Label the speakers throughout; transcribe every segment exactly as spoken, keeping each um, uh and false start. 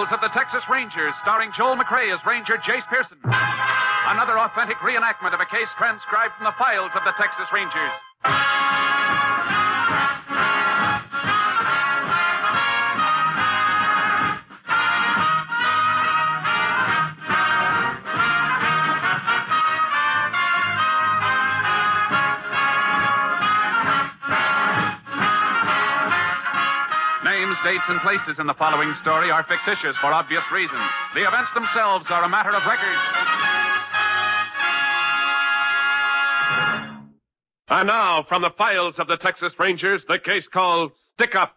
Speaker 1: Files of the Texas Rangers, starring Joel McRae as Ranger Jace Pearson. Another authentic reenactment of a case transcribed from the files of the Texas Rangers. Names, dates, and places in the following story are fictitious for obvious reasons. The events themselves are a matter of record.
Speaker 2: And now, from the files of the Texas Rangers, the case called Stick Up.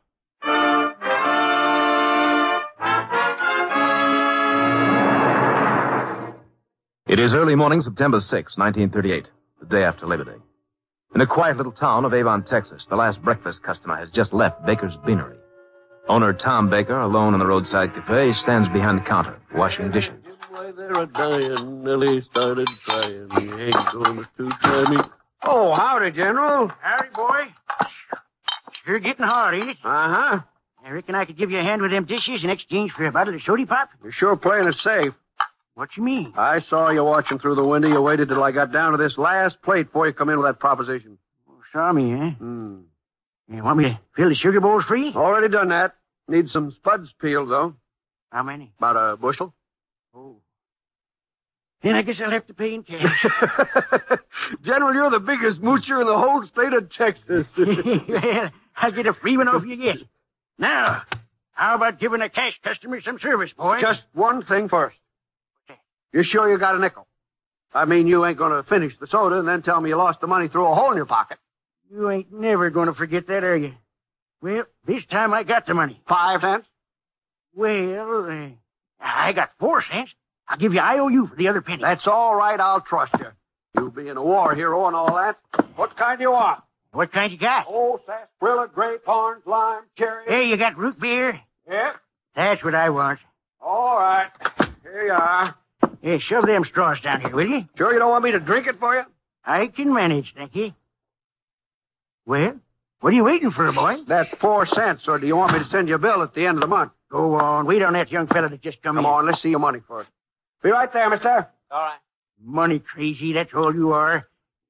Speaker 3: It is early morning, September sixth, nineteen thirty-eight, the day after Labor Day. In a quiet little town of Avon, Texas, the last breakfast customer has just left Baker's Beanery. Owner Tom Baker, alone in the roadside cafe, stands behind the counter, washing dishes.
Speaker 4: Why they're a dying, Nellie started trying. You ain't going to try me.
Speaker 5: Oh, howdy, General.
Speaker 6: Howdy, boy. Sure getting hard, ain't it?
Speaker 5: Uh-huh.
Speaker 6: I reckon I could give you a hand with them dishes in exchange for a bottle of soda pop.
Speaker 5: You're sure playing it safe.
Speaker 6: What you mean?
Speaker 5: I saw you watching through the window. You waited till I got down to this last plate before you come in with that proposition.
Speaker 6: Oh, saw me, eh?
Speaker 5: Hmm.
Speaker 6: You want me to fill the sugar bowls for you?
Speaker 5: Already done that. Need some spuds peeled, though.
Speaker 6: How many?
Speaker 5: About a bushel.
Speaker 6: Oh. Then I guess I'll have to pay in cash.
Speaker 5: General, you're the biggest moocher in the whole state of Texas.
Speaker 6: Well, I'll get a free one off you yet. Now, how about giving a cash customer some service, boy?
Speaker 5: Just one thing first. You sure you got a nickel? I mean, you ain't going to finish the soda and then tell me you lost the money through a hole in your pocket.
Speaker 6: You ain't never going to forget that, are you? Well, this time I got the money.
Speaker 5: Five cents?
Speaker 6: Well, uh, I got four cents. I'll give you I O U for the other penny.
Speaker 5: That's all right. I'll trust you. You being a war hero and all that. What kind do you want?
Speaker 6: What kind you got?
Speaker 5: Oh, sarsaparilla, grape, orange, lime, cherry.
Speaker 6: Hey, you got root beer?
Speaker 5: Yeah.
Speaker 6: That's what I want.
Speaker 5: All right. Here you are.
Speaker 6: Hey, shove them straws down here, will you?
Speaker 5: Sure you don't want me to drink it for you?
Speaker 6: I can manage, thank you. Well, what are you waiting for, boy?
Speaker 5: That's four cents, or do you want me to send you a bill at the end of the month?
Speaker 6: Go on. Wait on that young fella that just come,
Speaker 5: come
Speaker 6: in.
Speaker 5: Come on, let's see your money first. Be right there, mister.
Speaker 6: All right. Money crazy, that's all you are.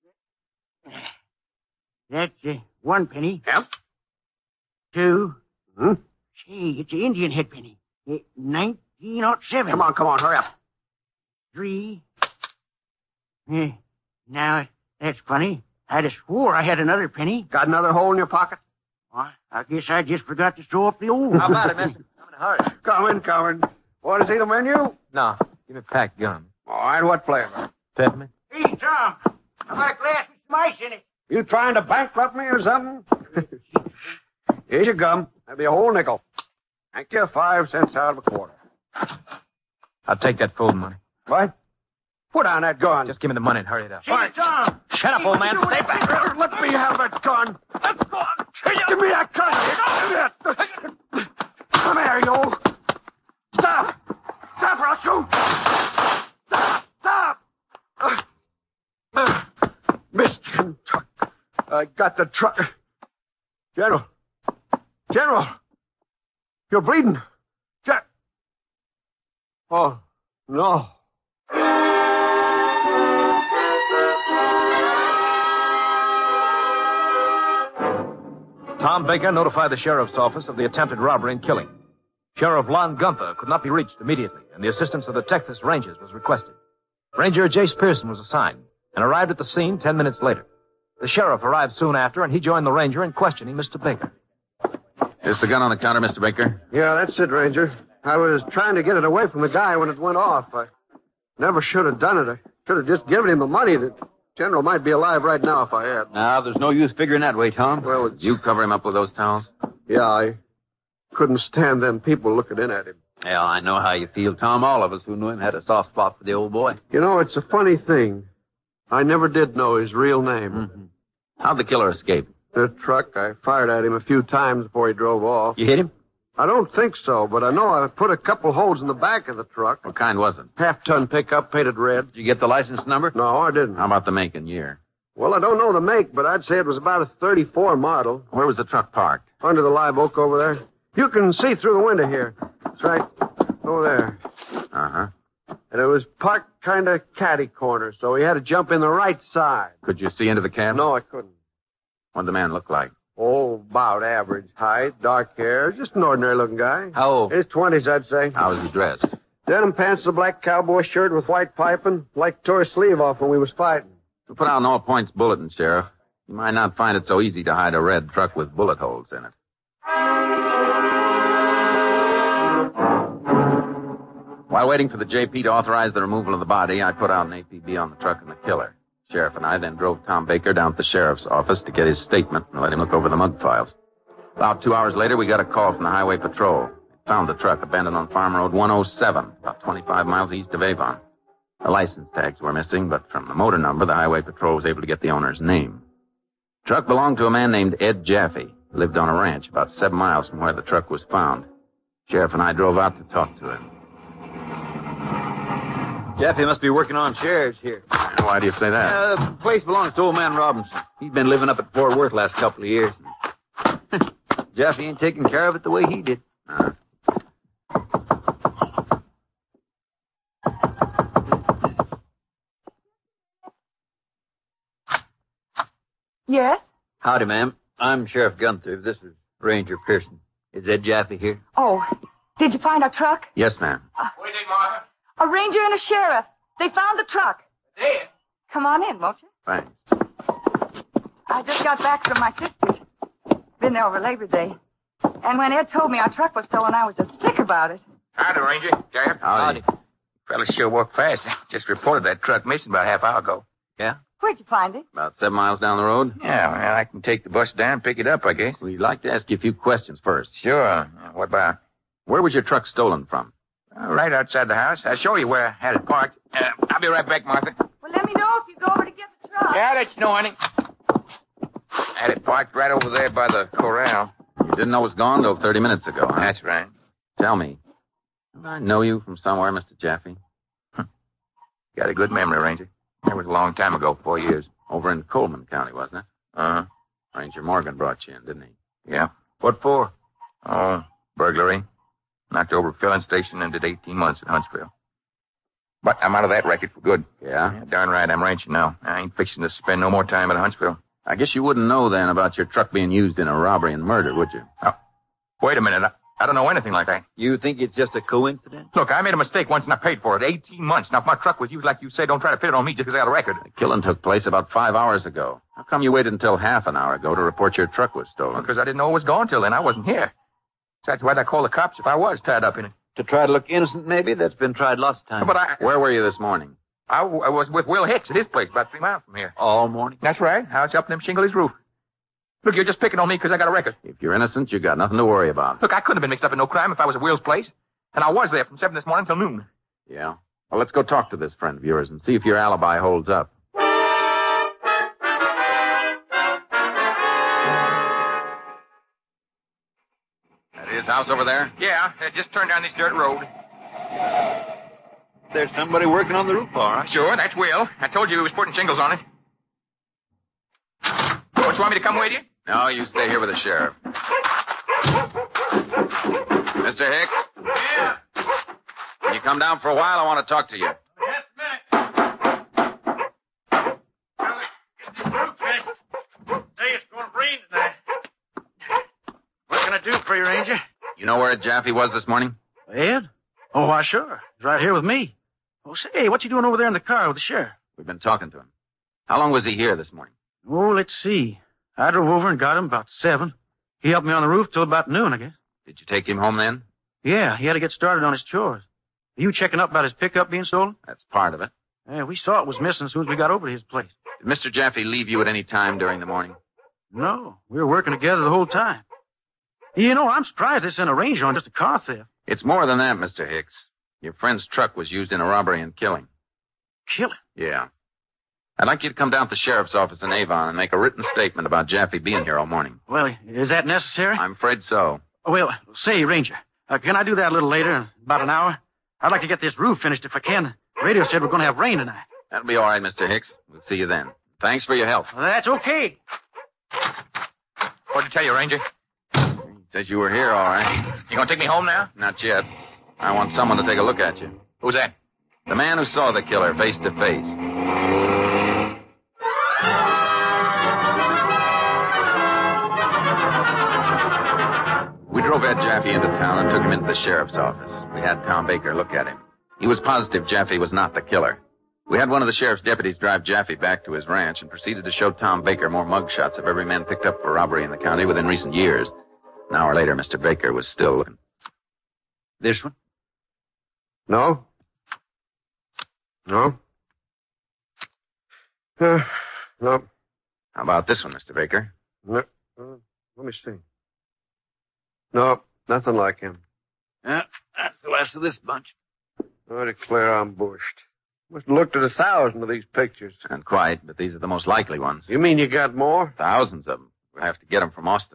Speaker 6: That's uh, one penny.
Speaker 5: Yep.
Speaker 6: Two.
Speaker 5: Hmm?
Speaker 6: Gee, it's an Indian head penny. Uh, nineteen oh seven.
Speaker 5: Come on, come on, hurry up.
Speaker 6: Three. Uh, now, that's funny. I just swore I had another penny.
Speaker 5: Got another hole in your pocket?
Speaker 6: Well, I guess I just forgot to throw up the old.
Speaker 3: How about it, mister? I'm in a hurry.
Speaker 5: Coming, coming. Want to see the menu?
Speaker 3: No. Give me packed gum.
Speaker 5: All right, what flavor?
Speaker 3: Peppermint?
Speaker 6: Hey, Tom. How about a glass with some ice in it?
Speaker 5: You trying to bankrupt me or something? Here's your gum. That'll be a whole nickel. Thank you. Five cents out of a quarter.
Speaker 3: I'll take that fold money.
Speaker 5: What? Put on that gun.
Speaker 3: Just give me the money and hurry it up.
Speaker 6: Hey, Tom.
Speaker 3: Shut up, old man. Stay back.
Speaker 5: Let me have that gun. Let's go. Give me that gun. Come here, you. Stop. Stop or I'll shoot. Stop. Stop. Uh, uh, missed him. I got the truck. General. General. You're bleeding. Jack. Oh, no.
Speaker 3: Tom Baker notified the sheriff's office of the attempted robbery and killing. Sheriff Lon Gunther could not be reached immediately, and the assistance of the Texas Rangers was requested. Ranger Jace Pearson was assigned and arrived at the scene ten minutes later. The sheriff arrived soon after, and he joined the ranger in questioning Mister Baker.
Speaker 1: Is the gun on the counter, Mister Baker?
Speaker 5: Yeah, that's it, Ranger. I was trying to get it away from the guy when it went off. I never should have done it. I should have just given him the money. The General might be alive right now if I had.
Speaker 1: No, there's no use figuring that way, Tom.
Speaker 5: Well, it's...
Speaker 1: You cover him up with those towels?
Speaker 5: Yeah, I couldn't stand them people looking in at him.
Speaker 1: Well, I know how you feel, Tom. All of us who knew him had a soft spot for the old boy.
Speaker 5: You know, it's a funny thing. I never did know his real name.
Speaker 1: Mm-hmm. How'd the killer escape?
Speaker 5: The truck. I fired at him a few times before he drove off.
Speaker 1: You hit him?
Speaker 5: I don't think so, but I know I put a couple holes in the back of the truck.
Speaker 1: What kind was it?
Speaker 5: Half-ton pickup, painted red.
Speaker 1: Did you get the license number?
Speaker 5: No, I didn't.
Speaker 1: How about the make and year?
Speaker 5: Well, I don't know the make, but I'd say it was about a thirty-four model.
Speaker 1: Where was the truck parked?
Speaker 5: Under the live oak over there. You can see through the window here. That's right. Over there.
Speaker 7: Uh-huh.
Speaker 5: And it was parked kind of catty corner, so he had to jump in the right side.
Speaker 7: Could you see into the cab?
Speaker 5: No, I couldn't.
Speaker 7: What'd the man look like?
Speaker 5: Oh, about average height, dark hair, just an ordinary-looking guy.
Speaker 7: How old?
Speaker 5: In his twenties, I'd say.
Speaker 7: How was he dressed?
Speaker 5: Denim pants, a black cowboy shirt with white piping, like tore his sleeve off when we was fighting.
Speaker 7: We put out an all-points bulletin, Sheriff. You might not find it so easy to hide a red truck with bullet holes in it. While waiting for the J P to authorize the removal of the body, I put out an A P B on the truck and the killer. Sheriff and I then drove Tom Baker down to the sheriff's office to get his statement and let him look over the mug files. About two hours later, we got a call from the highway patrol. They found the truck abandoned on Farm Road one oh seven, about twenty-five miles east of Avon. The license tags were missing, but from the motor number, the highway patrol was able to get the owner's name. The truck belonged to a man named Ed Jaffe, who lived on a ranch about seven miles from where the truck was found. Sheriff and I drove out to talk to him.
Speaker 3: Jaffe must be working on shares here.
Speaker 7: Why do you say that?
Speaker 3: Uh, the place belongs to old man Robinson. He's been living up at Fort Worth last couple of years. Jaffe ain't taking care of it the way he did.
Speaker 7: Uh,
Speaker 8: Yes?
Speaker 3: Howdy, ma'am. I'm Sheriff Gunther. This is Ranger Pearson. Is Ed Jaffe here?
Speaker 8: Oh, did you find our truck?
Speaker 7: yes, ma'am.
Speaker 6: Waiting, Martha.
Speaker 8: A ranger and a sheriff. They found the truck.
Speaker 6: There.
Speaker 8: Come on in, won't you?
Speaker 7: Thanks.
Speaker 8: I just got back from my sister's. Been there over Labor Day. And when Ed told me our truck was stolen, I was just sick about it.
Speaker 9: Howdy, Ranger. Sheriff.
Speaker 7: Howdy.
Speaker 9: Fellas sure work fast. Just reported that truck missing about a half hour ago.
Speaker 7: Yeah?
Speaker 8: Where'd you find it?
Speaker 7: About seven miles down the road.
Speaker 9: Yeah, well, I can take the bus down and pick it up, I guess.
Speaker 7: We'd like to ask you a few questions first.
Speaker 9: Sure. Uh, What about?
Speaker 7: Where was your truck stolen from?
Speaker 9: Uh, right outside the house. I'll show you where I had it parked. Uh, I'll be right back, Martha.
Speaker 8: Well, let me know if you go over to get the truck.
Speaker 9: Yeah, that's no, honey. Had it parked right over there by the corral.
Speaker 7: You didn't know it was gone till thirty minutes ago, huh?
Speaker 9: That's right.
Speaker 7: Tell me, do I know you from somewhere, Mister Jaffe?
Speaker 9: Got a good memory, Ranger. That was a long time ago, four years.
Speaker 7: Over in Coleman County, wasn't it?
Speaker 9: Uh-huh.
Speaker 7: Ranger Morgan brought you in, didn't he?
Speaker 9: Yeah.
Speaker 3: What for?
Speaker 9: Oh, burglary. Knocked over a filling station and did eighteen months at Huntsville. But I'm out of that record for good.
Speaker 7: Yeah?
Speaker 9: Yeah, darn right, I'm ranching now. I ain't fixing to spend no more time at Huntsville.
Speaker 7: I guess you wouldn't know then about your truck being used in a robbery and murder, would you?
Speaker 9: Oh, wait a minute. I, I don't know anything like that.
Speaker 3: You think it's just a coincidence?
Speaker 9: Look, I made a mistake once and I paid for it. eighteen months. Now, if my truck was used like you say, don't try to fit it on me just because I got a record.
Speaker 7: The killing took place about five hours ago. How come you waited until half an hour ago to report your truck was stolen?
Speaker 9: Because I didn't know it was gone till then. I wasn't here. Besides, why'd I call the cops if I was tied up in it?
Speaker 3: To try to look innocent, maybe? That's been tried lots of times.
Speaker 9: But I...
Speaker 7: Where were you this morning?
Speaker 9: I, I was with Will Hicks at his place about three miles from here.
Speaker 3: All morning?
Speaker 9: That's right. I was helping him shingle his roof. Look, you're just picking on me because I got a record.
Speaker 7: If you're innocent, you got nothing to worry about.
Speaker 9: Look, I couldn't have been mixed up in no crime if I was at Will's place. And I was there from seven this morning till noon.
Speaker 7: Yeah? Well, let's go talk to this friend of yours and see if your alibi holds up. At his house over there?
Speaker 9: Yeah, uh, just turn down this dirt road.
Speaker 3: There's somebody working on the roof, all right.
Speaker 9: Sure, that's Will. I told you he was putting shingles on it. Don't you want me to come with you?
Speaker 7: No, you stay here with the sheriff. Mister Hicks?
Speaker 6: Yeah.
Speaker 7: Can you come down for a while? I want to talk to you.
Speaker 6: Just a minute. Well, get this roof finished. Say it's going to rain tonight. What can I do for you, Ranger?
Speaker 7: You know where Jaffe was this morning?
Speaker 6: Ed? Oh, why, sure. He's right here with me. Oh, say, what you doing over there in the car with the sheriff?
Speaker 7: We've been talking to him. How long was he here this morning?
Speaker 6: Oh, let's see. I drove over and got him about seven. He helped me on the roof till about noon, I guess.
Speaker 7: Did you take him home then?
Speaker 6: Yeah, he had to get started on his chores. Are you checking up about his pickup being stolen?
Speaker 7: That's part of it.
Speaker 6: Yeah, we saw it was missing as soon as we got over to his place.
Speaker 7: Did Mister Jaffe leave you at any time during the morning?
Speaker 6: No, we were working together the whole time. You know, I'm surprised they sent a ranger on just a car theft.
Speaker 7: It's more than that, Mister Hicks. Your friend's truck was used in a robbery and killing.
Speaker 6: Killing?
Speaker 7: Yeah. I'd like you to come down to the sheriff's office in Avon and make a written statement about Jaffe being here all morning.
Speaker 6: Well, is that necessary?
Speaker 7: I'm afraid so.
Speaker 6: Well, say, Ranger, uh, can I do that a little later, in about an hour? I'd like to get this roof finished if I can. The radio said we're going to have rain tonight.
Speaker 7: That'll be all right, Mister Hicks. We'll see you then. Thanks for your help.
Speaker 6: Well, that's okay.
Speaker 9: What'd you tell you, Ranger?
Speaker 7: He says you were here, all right.
Speaker 9: You gonna take me home now?
Speaker 7: Not yet. I want someone to take a look at you.
Speaker 9: Who's that?
Speaker 7: The man who saw the killer face to face. We drove Ed Jaffe into town and took him into the sheriff's office. We had Tom Baker look at him. He was positive Jaffe was not the killer. We had one of the sheriff's deputies drive Jaffe back to his ranch and proceeded to show Tom Baker more mugshots of every man picked up for robbery in the county within recent years. An hour later, Mister Baker was still looking.
Speaker 6: This one?
Speaker 5: No? No? Uh, no.
Speaker 7: How about this one, Mister Baker?
Speaker 5: No. Uh, let me see. No, nothing like him.
Speaker 6: Yeah, that's the last of this bunch.
Speaker 5: I declare I'm bushed. Must have looked at a thousand of these pictures.
Speaker 7: And quite, but these are the most likely ones.
Speaker 5: You mean you got more?
Speaker 7: Thousands of them. We'll have to get them from Austin.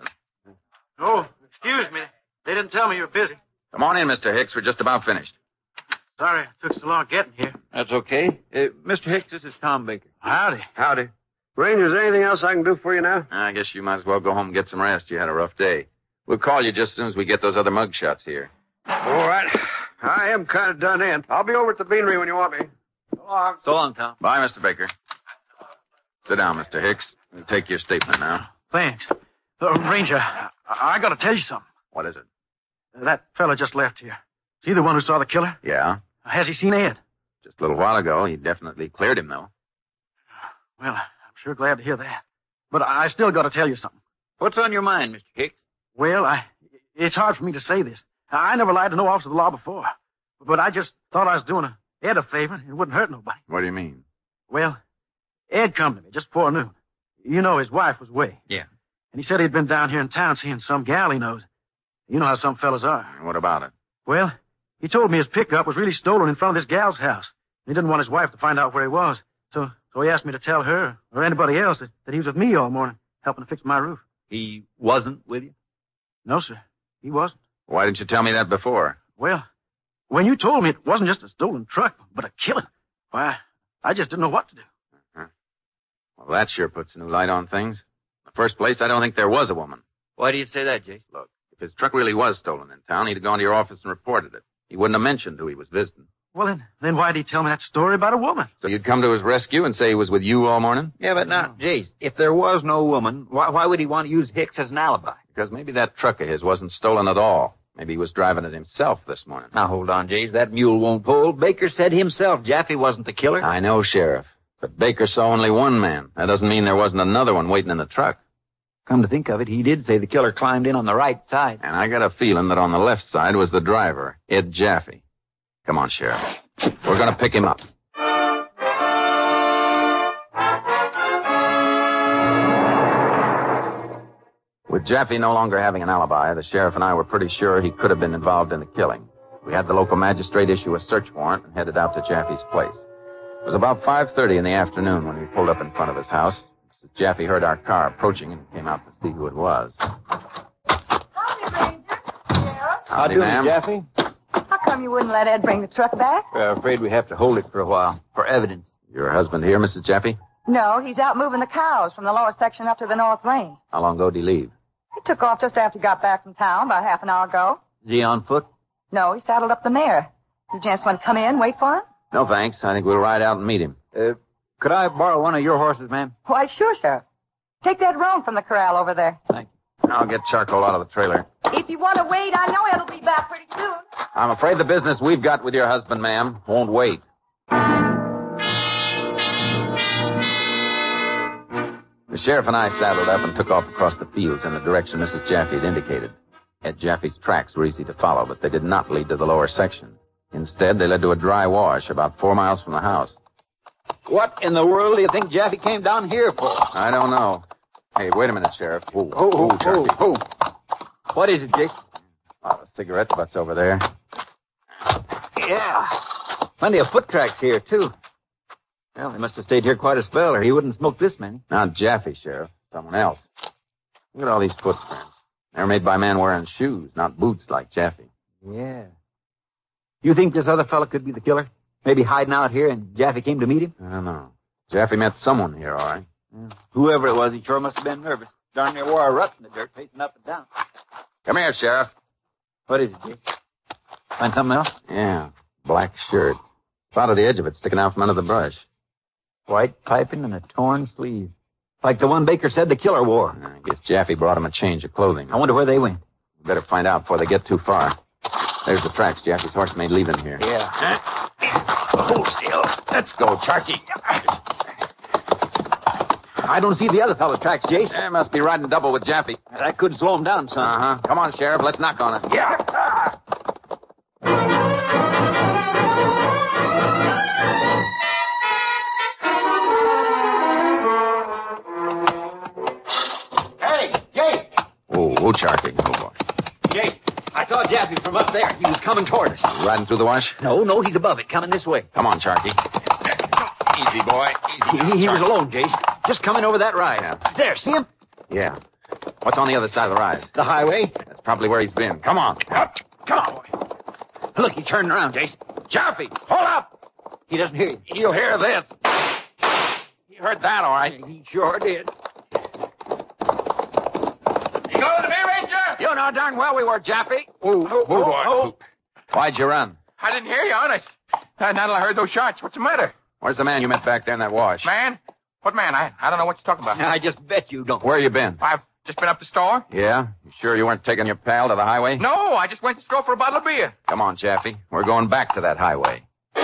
Speaker 6: Oh, excuse me. They didn't tell me you were busy.
Speaker 7: Come on in, Mister Hicks. We're just about finished.
Speaker 6: Sorry it took so long getting here.
Speaker 10: That's okay. Uh, Mister Hicks, this is Tom Baker.
Speaker 6: Howdy.
Speaker 5: Howdy. Rangers, anything else I can do for you now?
Speaker 7: I guess you might as well go home and get some rest. You had a rough day. We'll call you just as soon as we get those other mugshots here.
Speaker 5: All right. I am kind of done in. I'll be over at the beanery when you want me. So long.
Speaker 10: So long, Tom.
Speaker 7: Bye, Mister Baker. Sit down, Mister Hicks. We'll take your statement now.
Speaker 6: Thanks. Uh, Ranger, I, I got to tell you something.
Speaker 7: What is it?
Speaker 6: That fella just left here. Is he the one who saw the killer?
Speaker 7: Yeah.
Speaker 6: Has he seen Ed?
Speaker 7: Just a little while ago. He definitely cleared him, though.
Speaker 6: Well, I'm sure glad to hear that. But I still got to tell you something.
Speaker 10: What's on your mind, Mister Hicks?
Speaker 6: Well, I... It's hard for me to say this. I never lied to no officer of the law before. But I just thought I was doing a Ed a favor, and it wouldn't hurt nobody.
Speaker 7: What do you mean?
Speaker 6: Well, Ed come to me just before noon. You know his wife was away.
Speaker 10: Yeah.
Speaker 6: And he said he'd been down here in town seeing some gal he knows. You know how some fellas are.
Speaker 7: What about it?
Speaker 6: Well, he told me his pickup was really stolen in front of this gal's house. He didn't want his wife to find out where he was. So so he asked me to tell her, or anybody else, that, that he was with me all morning, helping to fix my roof.
Speaker 10: He wasn't with you?
Speaker 6: No, sir. He wasn't.
Speaker 7: Why didn't you tell me that before?
Speaker 6: Well, when you told me it wasn't just a stolen truck, but a killing, why, I just didn't know what to do.
Speaker 7: Uh-huh. Well, that sure puts a new light on things. In the first place, I don't think there was a woman.
Speaker 10: Why do you say that, Jake?
Speaker 7: Look, if his truck really was stolen in town, he'd have gone to your office and reported it. He wouldn't have mentioned who he was visiting.
Speaker 6: Well, then, then why did he tell me that story about a woman?
Speaker 7: So you'd come to his rescue and say he was with you all morning?
Speaker 10: Yeah, but now, Jace, if there was no woman, why, why would he want to use Hicks as an alibi?
Speaker 7: Because maybe that truck of his wasn't stolen at all. Maybe he was driving it himself this morning.
Speaker 10: Now, hold on, Jace. That mule won't pull. Baker said himself Jaffe wasn't the killer.
Speaker 7: I know, Sheriff. But Baker saw only one man. That doesn't mean there wasn't another one waiting in the truck.
Speaker 10: Come to think of it, he did say the killer climbed in on the right side.
Speaker 7: And I got a feeling that on the left side was the driver, Ed Jaffe. Come on, Sheriff. We're going to pick him up. With Jaffe no longer having an alibi, the sheriff and I were pretty sure he could have been involved in the killing. We had the local magistrate issue a search warrant and headed out to Jaffe's place. It was about five thirty in the afternoon when we pulled up in front of his house. Mister Jaffe heard our car approaching and came out to see who it was.
Speaker 8: Howdy, Ranger. Sheriff.
Speaker 7: Howdy,
Speaker 10: How do,
Speaker 7: ma'am.
Speaker 10: Jaffe?
Speaker 8: How come you wouldn't let Ed bring the truck back?
Speaker 10: We're afraid we have to hold it for a while, for evidence.
Speaker 7: Your husband here, Missus Jaffe?
Speaker 8: No, he's out moving the cows from the lower section up to the north range.
Speaker 7: How long ago did he leave?
Speaker 8: He took off just after he got back from town, about half an hour ago.
Speaker 10: Is he on foot?
Speaker 8: No, he saddled up the mare. You gents want to come in, wait for him?
Speaker 7: No, thanks. I think we'll ride out and meet him.
Speaker 10: Uh, could I borrow one of your horses, ma'am?
Speaker 8: Why, sure, Sheriff. Take that roan from the corral over there.
Speaker 10: Thank you.
Speaker 7: I'll get charcoal out of the trailer.
Speaker 8: If you want to wait, I know Ed'll be back pretty soon.
Speaker 7: I'm afraid the business we've got with your husband, ma'am, won't wait. The sheriff and I saddled up and took off across the fields in the direction Missus Jaffe had indicated. Ed Jaffe's tracks were easy to follow, but they did not lead to the lower section. Instead, they led to a dry wash about four miles from the house.
Speaker 10: What in the world do you think Jaffe came down here for?
Speaker 7: I don't know. Hey, wait a minute, Sheriff. Whoa,
Speaker 10: Oh, oh,
Speaker 7: whoa,
Speaker 10: oh,
Speaker 7: Jaffe.
Speaker 10: oh. What is it, Jake?
Speaker 7: Oh, the cigarette butts over there.
Speaker 10: Yeah. Plenty of foot tracks here, too. Well, he must have stayed here quite a spell, or he wouldn't smoke this many.
Speaker 7: Not Jaffe, Sheriff. Someone else. Look at all these footprints. They're made by men wearing shoes, not boots like Jaffe.
Speaker 10: Yeah. You think this other fella could be the killer? Maybe hiding out here and Jaffe came to meet him?
Speaker 7: I don't know. Jaffe met someone here, all right.
Speaker 10: Yeah. Whoever it was, he sure must have been nervous. Darn near wore a rut in the dirt, pacing up and down.
Speaker 7: Come here, Sheriff.
Speaker 10: What is it, Jake? Find something else?
Speaker 7: Yeah, black shirt. Thought of the edge of it sticking out from under the brush.
Speaker 10: White piping and a torn sleeve. Like the one Baker said the killer wore.
Speaker 7: I guess Jaffe brought him a change of clothing.
Speaker 10: I wonder where they went.
Speaker 7: Better find out before they get too far. There's the tracks Jaffe's horse made leaving here.
Speaker 10: Yeah.
Speaker 7: Hold still. Let's go, Charky.
Speaker 10: I don't see the other fellow's tracks, Jace.
Speaker 7: They must be riding double with Jaffe.
Speaker 10: That could slow him down, son.
Speaker 7: Uh-huh. Come on, Sheriff. Let's knock on it.
Speaker 9: Yeah.
Speaker 10: Hey, Jace!
Speaker 7: Oh, oh, Charky. Oh, boy.
Speaker 10: Jace, I saw Jaffe from up there. He was coming toward us.
Speaker 7: Riding through the wash?
Speaker 10: No, no, he's above it, coming this way.
Speaker 7: Come on, Charky. Easy, boy. Easy.
Speaker 10: He, he was alone, Jace. Just coming over that rise.
Speaker 7: Yeah.
Speaker 10: There, see him?
Speaker 7: Yeah. What's on the other side of the rise?
Speaker 10: The highway.
Speaker 7: That's probably where he's been. Come on. Up.
Speaker 10: Come on, boy. Look, he's turning around, Jace.
Speaker 7: Jaffe, hold up.
Speaker 10: He doesn't hear you.
Speaker 7: He'll hear this. You heard that, all right.
Speaker 10: He sure did.
Speaker 9: You go to me, Ranger?
Speaker 7: You know darn well we were, Jaffe.
Speaker 9: Oh, oh,
Speaker 7: oh,
Speaker 9: boy.
Speaker 7: oh. Why'd you run?
Speaker 9: I didn't hear you, honest. Not until I heard those shots. What's the matter?
Speaker 7: Where's the man you met back there in that wash?
Speaker 9: Man? What man? I, I don't know what you're talking about.
Speaker 10: I just bet you don't.
Speaker 7: Where you been?
Speaker 9: I've just been up the store.
Speaker 7: Yeah? You sure you weren't taking your pal to the highway?
Speaker 9: No, I just went to the store for a bottle of beer.
Speaker 7: Come on, Jaffe. We're going back to that highway.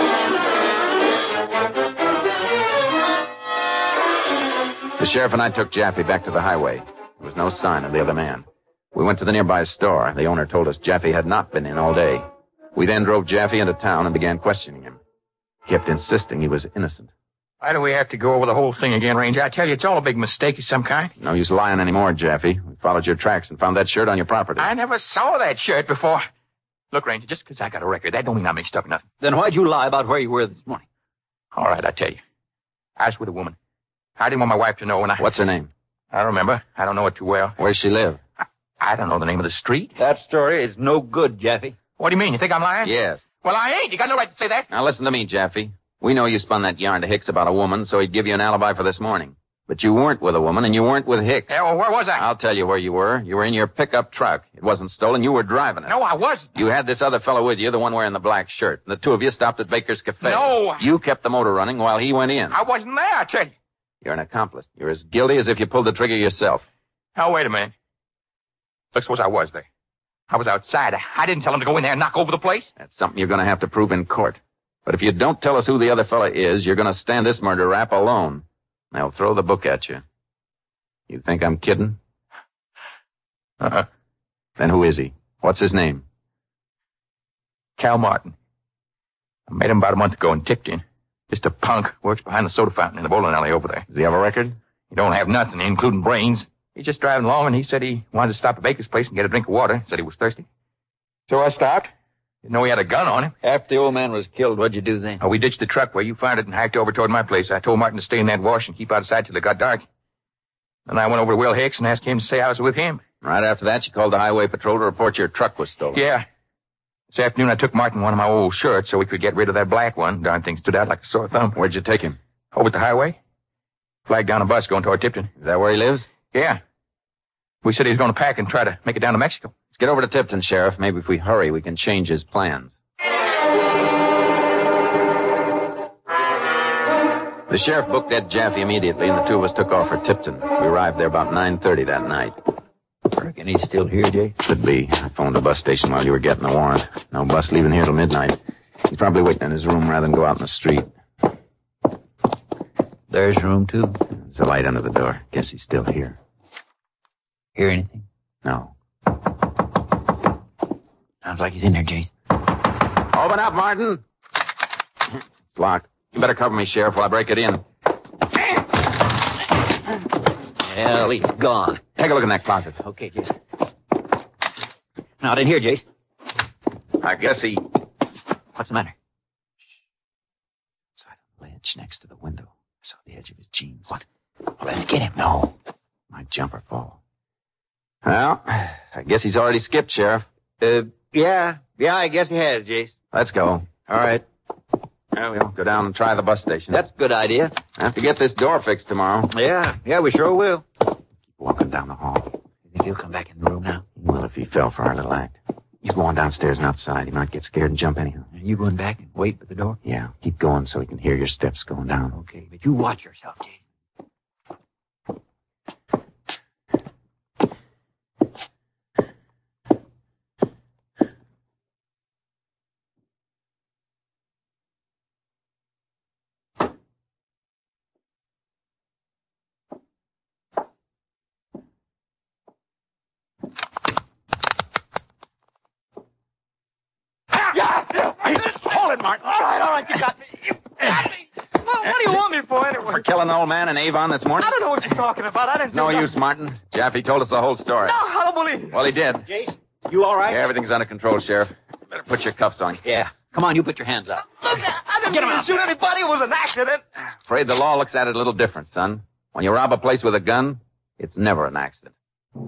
Speaker 7: The sheriff and I took Jaffe back to the highway. There was no sign of the other man. We went to the nearby store. The owner told us Jaffe had not been in all day. We then drove Jaffe into town and began questioning him. He kept insisting he was innocent.
Speaker 9: Why do we have to go over the whole thing again, Ranger? I tell you, it's all a big mistake of some kind.
Speaker 7: No use lying anymore, Jaffe. We followed your tracks and found that shirt on your property.
Speaker 9: I never saw that shirt before. Look, Ranger, just because I got a record, that don't mean I mixed up nothing.
Speaker 10: Then why'd you lie about where you were this morning?
Speaker 9: All right, I tell you. I was with a woman. I didn't want my wife to know when I...
Speaker 7: What's her name?
Speaker 9: I don't remember. I don't know it too well.
Speaker 7: Where's she live?
Speaker 9: I, I don't know the name of the street.
Speaker 10: That story is no good, Jaffe.
Speaker 9: What do you mean? You think I'm lying?
Speaker 7: Yes.
Speaker 9: Well, I ain't. You got no right to say that.
Speaker 7: Now listen to me, Jaffe. We know you spun that yarn to Hicks about a woman, so he'd give you an alibi for this morning. But you weren't with a woman, and you weren't with Hicks.
Speaker 9: Yeah, well, where was I?
Speaker 7: I'll tell you where you were. You were in your pickup truck. It wasn't stolen. You were driving it.
Speaker 9: No, I wasn't.
Speaker 7: You had this other fellow with you, the one wearing the black shirt. The two of you stopped at Baker's Cafe.
Speaker 9: No.
Speaker 7: You kept the motor running while he went in.
Speaker 9: I wasn't there, I tell you.
Speaker 7: You're an accomplice. You're as guilty as if you pulled the trigger yourself.
Speaker 9: Now, wait a minute. Look, suppose I was there. I was outside. I didn't tell him to go in there and knock over the place.
Speaker 7: That's something you're going to have to prove in court. But if you don't tell us who the other fella is, you're going to stand this murder rap alone. They'll throw the book at you. You think I'm kidding?
Speaker 9: Uh-huh.
Speaker 7: Then who is he? What's his name?
Speaker 9: Cal Martin. I met him about a month ago in Tipton. Just a punk. Works behind the soda fountain in the bowling alley over there.
Speaker 7: Does he have a record?
Speaker 9: He don't have nothing, including brains. He's just driving along, and he said he wanted to stop at Baker's place and get a drink of water. Said he was thirsty. So I stopped. Didn't know he had a gun on him.
Speaker 10: After the old man was killed, what'd you do then?
Speaker 9: Oh, we ditched the truck where you found it and hiked over toward my place. I told Martin to stay in that wash and keep outside till it got dark. Then I went over to Will Hicks and asked him to say I was with him.
Speaker 7: Right after that, you called the highway patrol to report your truck was stolen.
Speaker 9: Yeah. This afternoon, I took Martin one of my old shirts so we could get rid of that black one. Darn thing stood out like a sore thumb.
Speaker 7: Where'd you take him?
Speaker 9: Over at the highway. Flagged down a bus going toward Tipton.
Speaker 7: Is that where he lives?
Speaker 9: Yeah. We said he was going to pack and try to make it down to Mexico.
Speaker 7: Let's get over to Tipton, Sheriff. Maybe if we hurry, we can change his plans. The sheriff booked Ed Jaffe immediately, and the two of us took off for Tipton. We arrived there about nine thirty that night.
Speaker 10: Reckon he's still here, Jay?
Speaker 7: Could be. I phoned the bus station while you were getting the warrant. No bus leaving here till midnight. He's probably waiting in his room rather than go out in the street.
Speaker 10: There's room, too.
Speaker 7: There's a light under the door. Guess he's still here.
Speaker 10: Hear anything?
Speaker 7: No.
Speaker 10: Sounds like he's in there, Jace.
Speaker 7: Open up, Martin. It's locked. You better cover me, Sheriff, while I break it in.
Speaker 10: Well, he's gone.
Speaker 7: Take a look in that closet.
Speaker 10: Okay, Jace. Not in here, Jace.
Speaker 7: I guess he...
Speaker 10: What's the matter?
Speaker 7: Inside the ledge next to the window. I saw the edge of his jeans.
Speaker 10: What? Well, let's get him.
Speaker 7: No. My jumper fall. Well, I guess he's already skipped, Sheriff.
Speaker 10: Uh, yeah. Yeah, I guess he has, Jace.
Speaker 7: Let's go. All right. Well, we'll go down and try the bus station.
Speaker 10: That's a good idea.
Speaker 7: I have to get this door fixed tomorrow.
Speaker 10: Yeah. Yeah, we sure will.
Speaker 7: Keep walking down the hall.
Speaker 10: You think he'll come back in the room now?
Speaker 7: Well, if he fell for our little act. You go on downstairs and outside. He might get scared and jump anyhow.
Speaker 10: Are you going back and wait at the door?
Speaker 7: Yeah, keep going so he can hear your steps going down.
Speaker 10: Okay, but you watch yourself, Jason.
Speaker 9: Hold it, Martin. All right, all right, you got me. You got me. Well, what do you want me for, anyway?
Speaker 7: For killing the old man in Avon this morning?
Speaker 9: I don't know what you're talking about. I didn't
Speaker 7: No
Speaker 9: do
Speaker 7: use, Martin. Jaffe told us the whole story.
Speaker 9: No, I don't believe it.
Speaker 7: Well, he did.
Speaker 10: Jason, you all right?
Speaker 7: Yeah, everything's under control, Sheriff. Better put your cuffs on.
Speaker 10: Yeah. Come on, you put your hands up.
Speaker 9: Look, I didn't mean to shoot anybody. It was an accident.
Speaker 7: Afraid the law looks at it a little different, son. When you rob a place with a gun, it's never an accident.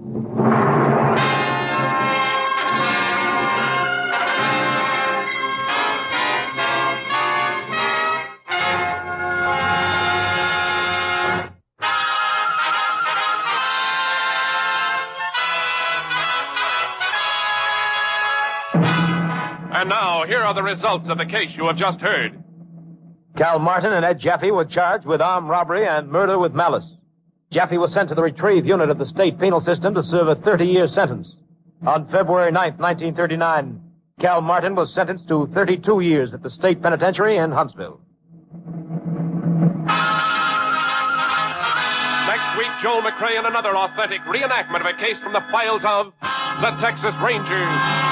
Speaker 2: And now, here are the results of the case you have just heard.
Speaker 3: Cal Martin and Ed Jaffe were charged with armed robbery and murder with malice. Jaffe was sent to the retrieve unit of the state penal system to serve a thirty-year sentence. On February ninth, nineteen thirty-nine, Cal Martin was sentenced to thirty-two years at the state penitentiary in Huntsville.
Speaker 2: Next week, Joel McCrea in another authentic reenactment of a case from the files of the Texas Rangers.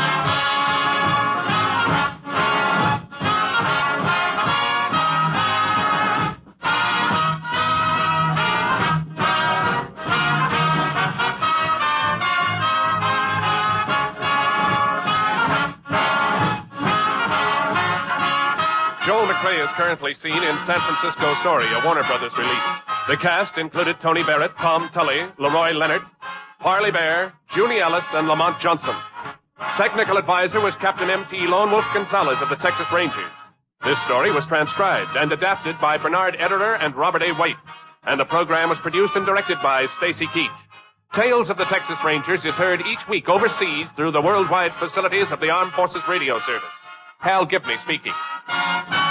Speaker 2: Joel McCrea is currently seen in San Francisco Story, a Warner Brothers release. The cast included Tony Barrett, Tom Tully, Leroy Leonard, Parley Bear, Junie Ellis, and Lamont Johnson. Technical advisor was Captain M T Lone Wolf Gonzalez of the Texas Rangers. This story was transcribed and adapted by Bernard Ederer and Robert A. White, and the program was produced and directed by Stacy Keach. Tales of the Texas Rangers is heard each week overseas through the worldwide facilities of the Armed Forces Radio Service. Hal Gibney speaking.